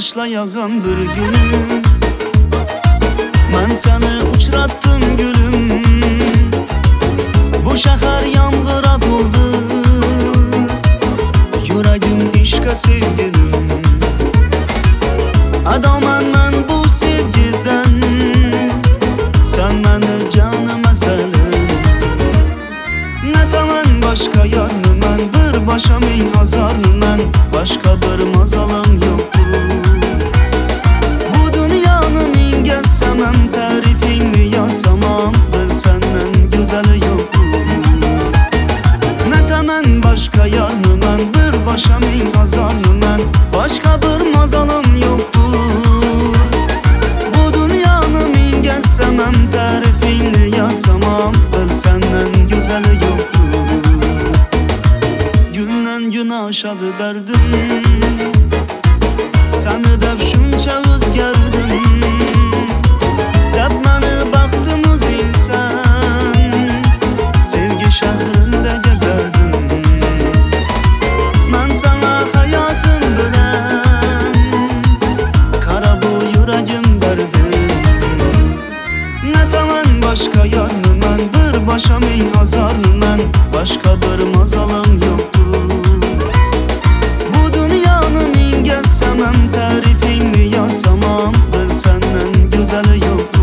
başlayan bir günü ben seni uçrattım gülüm. Bu şehir yağmura doldu, yüreğim işka sevgilim. Adamam ben bu sevgiden, sen beni canıma selim. Ne tamam başka yarım ben, bir başa min hazarım ben, başka bir mazalım yoktu. Bu dünyanı min gezsemem, tarifini yazamam, bil senden güzeli yoktu. Ne tamam başka yarım ben, bir başa min hazarım ben, başka bir mazalım yoktu. Bu dünyanı min gezsemem, tarifini yazamam, bil senden güzeli yoktu. Günden güne aşadı derdim, seni dep şunca özgerdim. Dep meni baktım üzülsen, sevgi şehrinde gezerdim. Ben sana hayatım bilen, kara bu yüreğim verdim. Ne tamam başka yarım ben, bir başa min hazarım ben, başka bir mazalım yoktu. Bu dünyanı min gezsemem, tarifini yazamam, bil senden güzeli yoktu.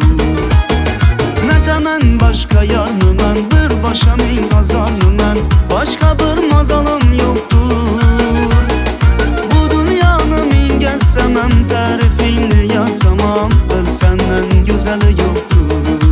Ne tamam başka yarım ben, bir başa min hazarım ben, başka bir mazalım yoktur. Bu dünyanı min gezsemem, tarifini yazamam, bil senden güzeli yoktur.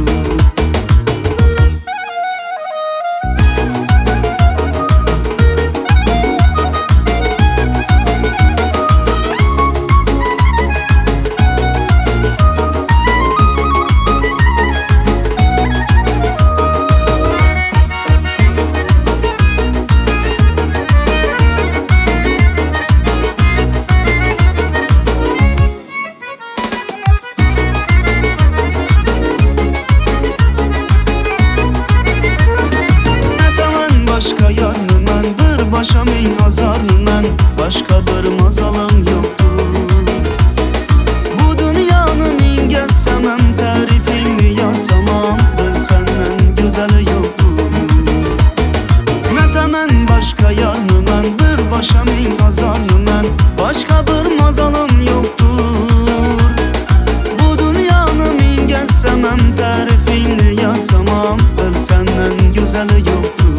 Başka yarım ben, bir başa min hazarım ben, başka bir mazalım yoktu. Bu dünyanı min gezsemem, tarifini yazamam, bil senden güzeli yoktu. Ne tamam başka yarım ben, bir başa min hazarım ben, başka bir mazalım yoktur. Bu dünyanı min gezsemem, tarifini yazamam, bil senden güzeli yoktu.